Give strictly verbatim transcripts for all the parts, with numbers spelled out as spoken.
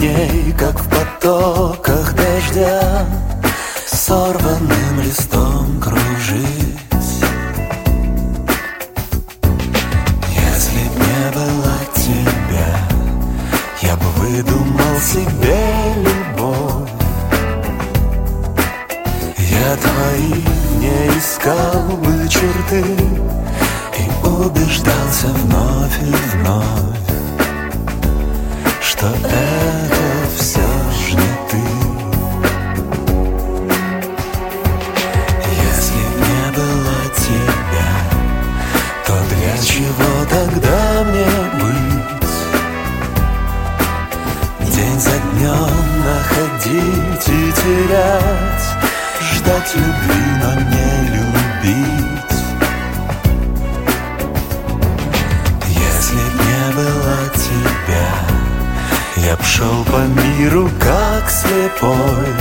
дней, как в потоках дождя, сорванным листом кружить. Если б не было тебя, я бы выдумал себе любовь. Я твои не искал бы черты и убеждался вновь и вновь, что это все ж не ты. Если б не было тебя, то для чего тогда мне быть? День за днем находить и терять, ждать любви, но не любить. Если б не было тебя, я б шел по миру как слепой,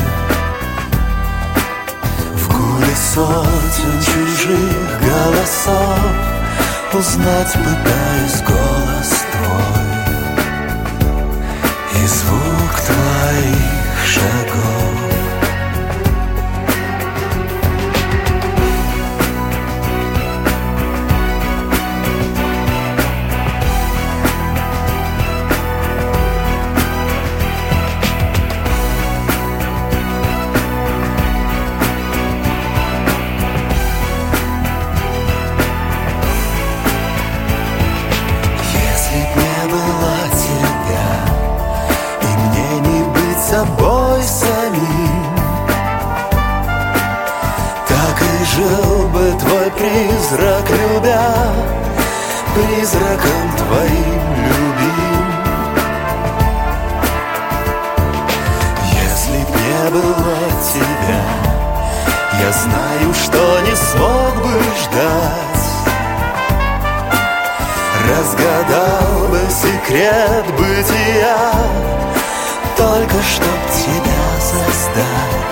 в гуле сотен чужих голосов узнать пытаюсь голос твой и звук твоих шагов. Собой самим, так и жил бы твой призрак, любя, призраком твоим любим. Если б не было тебя, я знаю, что не смог бы ждать, разгадал бы секрет бытия, только чтоб тебя создать.